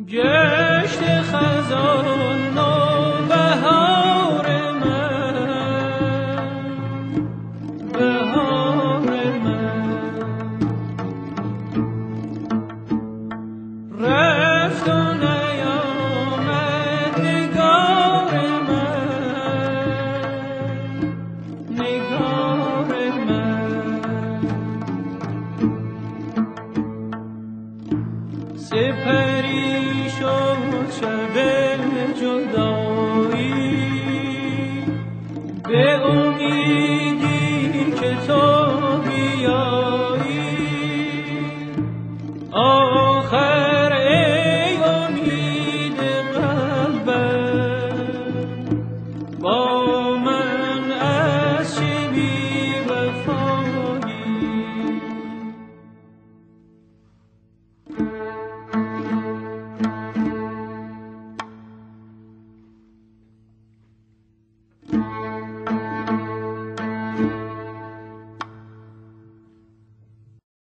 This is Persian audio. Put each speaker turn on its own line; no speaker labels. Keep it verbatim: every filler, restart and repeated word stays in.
گشت خزان نوبهار من، بهار من رفت و نیامد نگار من، نگار من سپری شد شب جدایی به امید